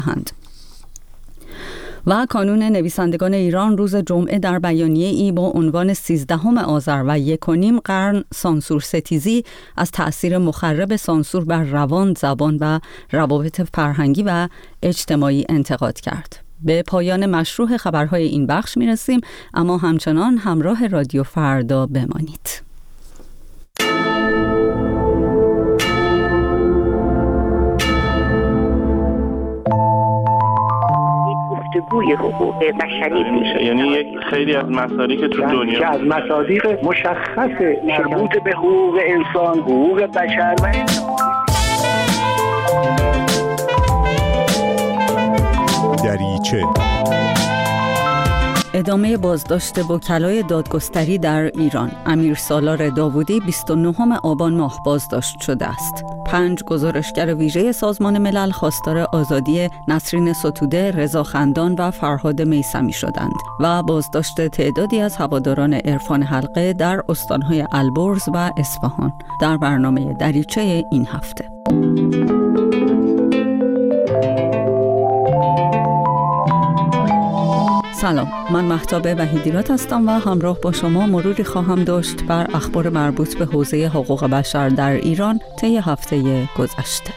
و کانون نویسندگان ایران روز جمعه در بیانیه‌ای با عنوان 13 آذر و 1.5 قرن سانسور ستیزی از تأثیر مخرب سانسور بر روان، زبان و روابط فرهنگی و اجتماعی انتقاد کرد. به پایان مشروح خبرهای این بخش میرسیم، اما همچنان همراه رادیو فردا بمانید. گفتگوی حقوق بشری میشه، یعنی یک خیلی از مصادیق تو دنیا که از مصادیق مشخص مربوط به حقوق انسان، حقوق بشر و دریچه. ادامه بازداشت وکلای دادگستری در ایران. امیر سالار داوودی 29 آبان ماه بازداشت شده است. 5 گزارشگر ویژه سازمان ملل خواستار آزادی نسرین ستوده، رضا خندان و فرهاد میثمی شدند و بازداشت تعدادی از هواداران عرفان حلقه در استانهای البرز و اصفهان در برنامه دریچه این هفته. سلام، من مهتاب وحیدیرات هستم و همراه با شما مروری خواهم داشت بر اخبار مربوط به حوزه حقوق بشر در ایران طی هفته گذشته.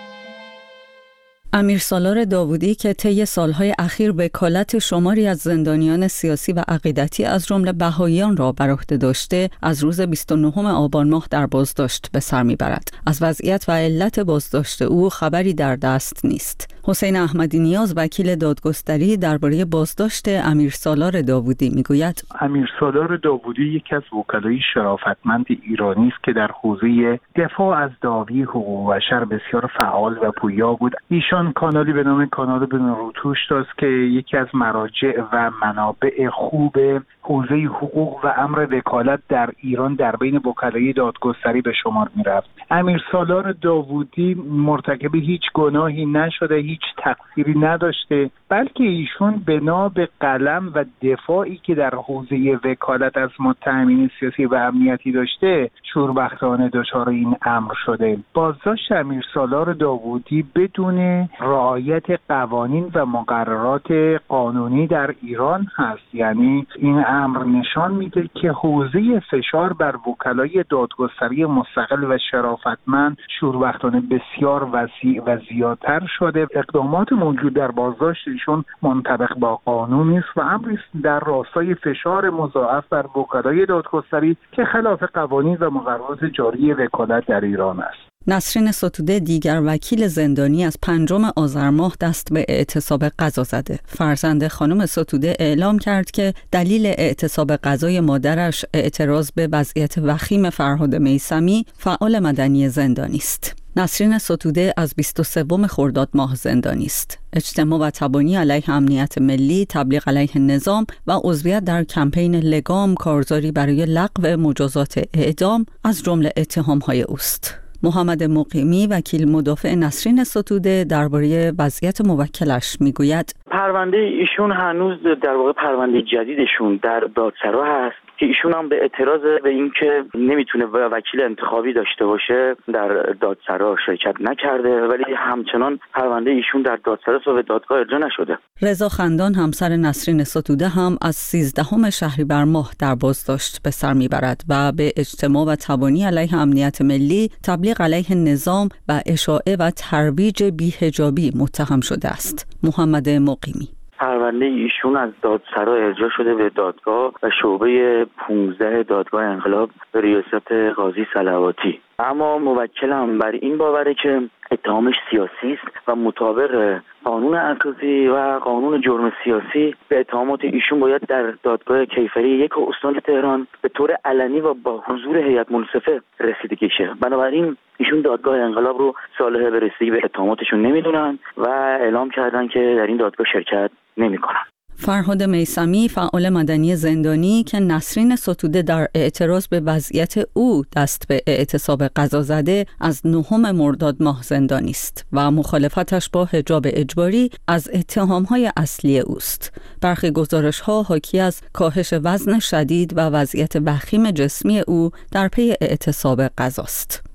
امیر سالار داوودی که طی سالهای اخیر وکالت شماری از زندانیان سیاسی و عقیدتی از جمله بهائیان را بر عهده داشته، از روز 29 آبان ماه در بازداشت به سر میبرد. از وضعیت و علت بازداشت او خبری در دست نیست. حسین احمدی نیاز، وکیل دادگستری، درباره بازداشت امیر سالار داوودی میگوید: امیر سالار داوودی یکی از وکلای شرافتمند ایرانی است که در حوزه دفاع از دعاوی حقوق بشر بسیار فعال و پویا بود. ایشان کانالی به نام کانال بنروتوش داشت که یکی از مراجع و منابع خوب حوزه حقوق و امر وکالت در ایران در بین وکلای دادگستری به شمار می‌رفت. امیر سالار داوودی مرتکب هیچ گناهی نشده، هیچ تقصیری نداشته، بلکه ایشون بنا به قلم و دفاعی که در حوزه وکالت از متهمین سیاسی و امنیتی داشته، شوربختانه دچار این امر شده. بازداشت امیر سالار داوودی بدون رعایت قوانین و مقررات قانونی در ایران هست. یعنی این امر نشان میده که حوزه فشار بر وکلای دادگستری مستقل و شرافتمند شوربختانه بسیار وسیع و زیادتر شده. اقدامات موجود در بازداشت ایشون منطبق با قانون نیست و امری در راستای فشار مضاعف بر وکلای دادگستری که خلاف قوانین و مقررات جاری وکالت در ایران است. نسرین ستوده، دیگر وکیل زندانی، از 5 آذر ماه دست به اعتصاب قضا زده. فرزند خانم ستوده اعلام کرد که دلیل اعتصاب قضای مادرش اعتراض به وضعیت وخیم فرهاد میثمی، فعال مدنی زندانی است. نسرین ستوده از 23 خرداد ماه زندانی است. اجتماع و تبانی علیه امنیت ملی، تبلیغ علیه نظام و عضویت در کمپین لگام، کارزاری برای لغو مجازات اعدام از جمله اتهام‌های اوست. محمد مقیمی، وکیل مدافع نسرین ستوده، درباره وضعیت موکلش میگوید: پرونده ایشون هنوز در واقع پرونده جدیدشون در دادسرا هست که ایشون هم به اعتراض به اینکه نمیتونه وکیل انتخابی داشته باشه در دادسرا شرکت نکرده، ولی همچنان پرونده ایشون در دادسرا و به دادگاه ارجاع نشده. رضا خندان، همسر نسرین ستوده، هم از 13 شهریور ماه در بازداشت به سر میبرد و به اجتماع و تبانی علیه امنیت ملی، تبلیغ علیه نظام و اشاعه و ترویج بی‌حجابی متهم شده است. محمد مقیمی: پرونده ایشون از دادسرا ارجاع شده به دادگاه و شعبه 15 دادگاه انقلاب به ریاست قاضی صلواتی. اما موکلم بر این باوره که اتهامش سیاسی است و مطابق قانون اساسی و قانون جرم سیاسی به اتهامات ایشون باید در دادگاه کیفری 1 استان تهران به طور علنی و با حضور هیئت منصفه رسیدگی شه. بنابراین ایشون دادگاه انقلاب رو صالح به رسیدگی به اتهاماتشون نمیدونن و اعلام کردن که در این دادگاه شرکت نمیکنن. فرهاد میثمی، فعال مدنی زندانی که نسرین ستوده در اعتراض به وضعیت او دست به اعتصاب قضا زده، از 9 مرداد ماه زندانی است و مخالفتش با حجاب اجباری از اتهامهای اصلی اوست. برخی گزارش‌ها حاکی از کاهش وزن شدید و وضعیت وخیم جسمی او در پی اعتصاب قضاست.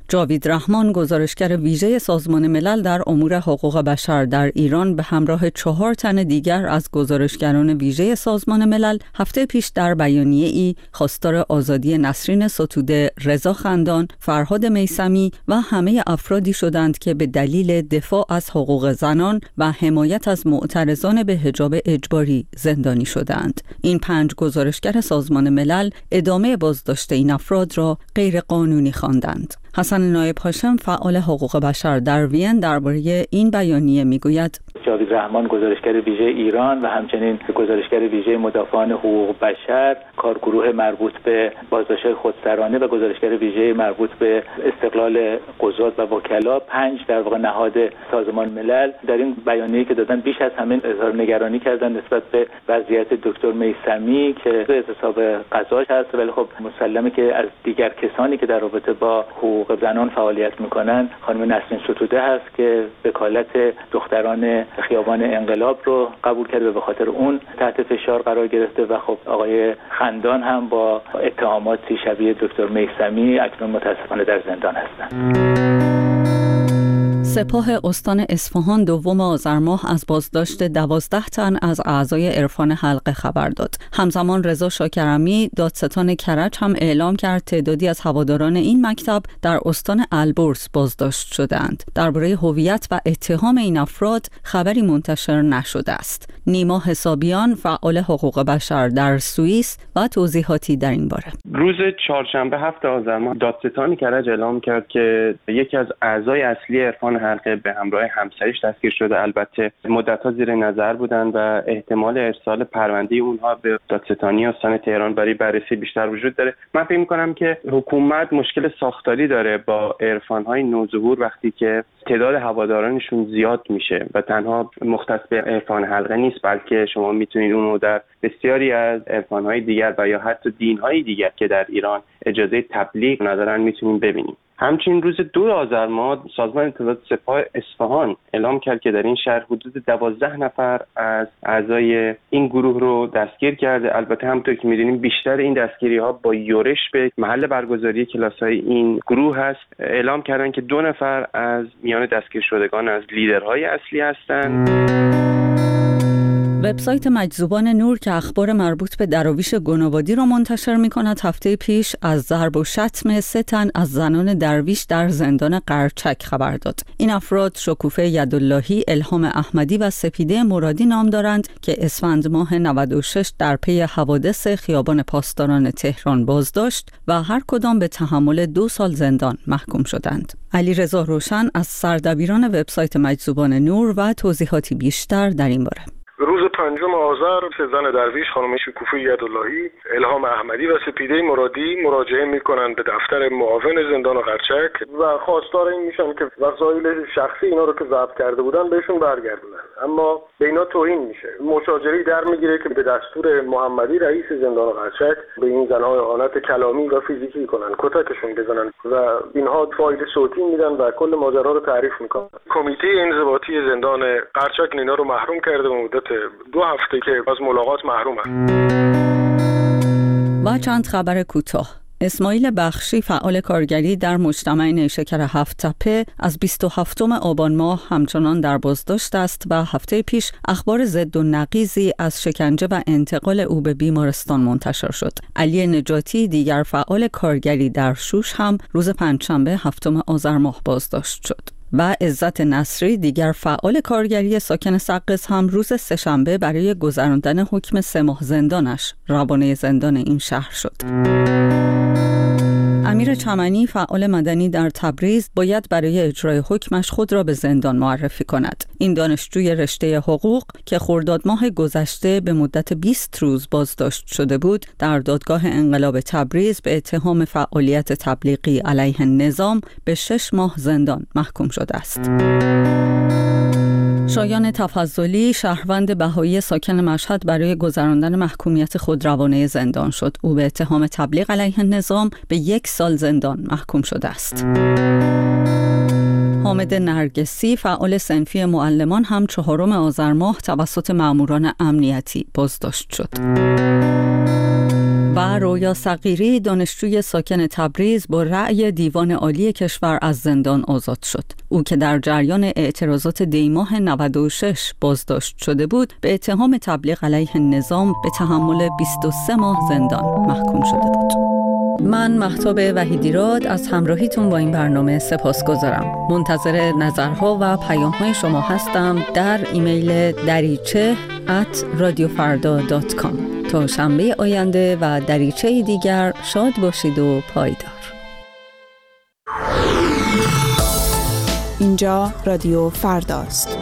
جاوید رحمان، گزارشگر ویژه سازمان ملل در امور حقوق بشر در ایران، به همراه 4 تن دیگر از گزارشگران ویژه سازمان ملل هفته پیش در بیانیه‌ای خواستار آزادی نسرین ستوده، رضا خندان، فرهاد میثمی و همه افرادی شدند که به دلیل دفاع از حقوق زنان و حمایت از معترضان به حجاب اجباری زندانی شدند. این 5 گزارشگر سازمان ملل ادامه بازداشت این افراد را غیر قانونی خواندند. حسن نایب هاشم، فعال حقوق بشر در وین، درباره این بیانیه میگوید: جاوید رحمان، گزارشگر ویژه ایران و همچنین گزارشگر ویژه مدافعان حقوق بشر، کارگروه مربوط به بازداشت‌های خودسرانه و گزارشگر ویژه مربوط به استقلال قضات و وکلا، 5 در واقع نهاد سازمان ملل در این بیانیه‌ای که دادن بیش از همه اظهار نگرانی کردن نسبت به وضعیت دکتر میثمی که اعتصاب غذاش هست، ولی خب مسلمه که از دیگر کسانی که در رابطه با حقوق زنان فعالیت میکنن خانم نسرین ستوده هست که وکالت دختران خیابان انقلاب رو قبول کرده و به خاطر اون تحت فشار قرار گرفته و خب آقای خندان هم با اتهاماتی شبیه دکتر میثمی اکنون متاسفانه در زندان هستند. سپاه استان اصفهان 2 آذر ماه از بازداشت 12 تن از اعضای عرفان حلقه خبر داد. همزمان رضا شاکرمی، دادستان کرج، هم اعلام کرد تعدادی از هواداران این مکتب در استان البرز بازداشت شدند. درباره هویت و اتهام این افراد خبری منتشر نشده است. نیما حسابیان، فعال حقوق بشر در سوئیس، و توضیحاتی در این باره. روز چهارشنبه 7 آذر ماه دادستان کرج اعلام کرد که یکی از اعضای اصلی عرفان حلقه به همراه همسرش دستگیر شده. البته مدت‌ها زیر نظر بودند و احتمال ارسال پرونده اونها به دادستانی استان تهران برای بررسی بیشتر وجود داره. من فکر می‌کنم که حکومت مشکل ساختاری داره با عرفان‌های نوظهور وقتی که تعداد هوادارانشون زیاد میشه و تنها مختص به عرفان حلقه نیست، بلکه شما میتونید اونو در بسیاری از عرفان‌های دیگر و یا حتی دین‌های دیگر که در ایران اجازه تبلیغ ندارن میتونید ببینید. همچنین روز 2 آذر ماه سازمان اطلاعات سپاه اصفهان اعلام کرد که در این شهر حدود 12 نفر از اعضای این گروه رو دستگیر کرده. البته همونطور که می‌دونیم بیشتر این دستگیری‌ها با یورش به محل برگزاری کلاس‌های این گروه هست. اعلام کردن که 2 نفر از میان دستگیر شدگان از لیدرهای اصلی هستند. وبسایت مجذوبان نور که اخبار مربوط به دراویش گنابادی را منتشر می‌کند، هفته پیش از ضرب و شتم 3 تن از زنان درویش در زندان قرچک خبر داد. این افراد شکوفه یداللهی، الهام احمدی و سپیده مرادی نام دارند که اسفند ماه 96 در پی حوادث خیابان پاسداران تهران بازداشت و هر کدام به تحمل 2 سال زندان محکوم شدند. علیرضا روشن از سردبیران وبسایت مجذوبان نور و توضیحاتی بیشتر در این باره. روز 5 آذر 3 زن درویش، خانم شکوفه یداللهی، الهام احمدی و سپیده مرادی مراجعه میکنن به دفتر معاون زندان قرچک و خواستار این میشن که وسایل شخصی اینا رو که ضبط کرده بودن بهشون برگردونن، اما به اینا توهین میشه. مشاجره در میگیره که به دستور محمدی رئیس زندان قرچک به این زنها اهانت کلامی و فیزیکی کنن، کتکشون بزنن و اینها فایل صوتی میدن و کل ماجرا رو تعریف میکنن. کمیته انضباطی زندان قرچک اینا رو محروم کرده و مدت 2 هفته که از ملاقات محرومن. و چند خبر کوتاه. اسماعیل بخشی، فعال کارگری در مجتمع نیشکر 7 تپه، از 27 آبان ماه همچنان در بازداشت است و هفته پیش اخبار ضد و نقیضی از شکنجه و انتقال او به بیمارستان منتشر شد. علی نجاتی، دیگر فعال کارگری در شوش، هم روز پنجشنبه 7 آذر ماه بازداشت شد. و عزت نصری، دیگر فعال کارگری ساکن سقز، هم روز سه‌شنبه برای گذراندن حکم 3 ماه زندانش روانه زندان این شهر شد. امیر چمنی، فعال مدنی در تبریز، باید برای اجرای حکمش خود را به زندان معرفی کند. این دانشجوی رشته حقوق که خرداد ماه گذشته به مدت 20 روز بازداشت شده بود، در دادگاه انقلاب تبریز به اتهام فعالیت تبلیغی علیه نظام به 6 ماه زندان محکوم شده است. شایان تفضلی، شهروند بهایی ساکن مشهد، برای گذراندن محکومیت خود روانه زندان شد. او به اتهام تبلیغ علیه نظام به 1 سال زندان محکوم شده است. حامد نرگسی، فعال صنفی معلمان، هم 4 آذر ماه توسط ماموران امنیتی بازداشت شد. و و رویا صغیری دانشجوی ساکن تبریز با رأی دیوان عالی کشور از زندان آزاد شد. او که در جریان اعتراضات دیماه 96 بازداشت شده بود، به اتهام تبلیغ علیه نظام به تحمل 23 ماه زندان محکوم شده بود. من مهتاب وحیدیراد از همراهیتون با این برنامه سپاسگزارم. منتظر نظرها و پیام‌های شما هستم در ایمیل dariche@radiofarda.com. تا شنبه آینده و دریچه دیگر شاد باشید و پایدار. اینجا رادیو فرداست.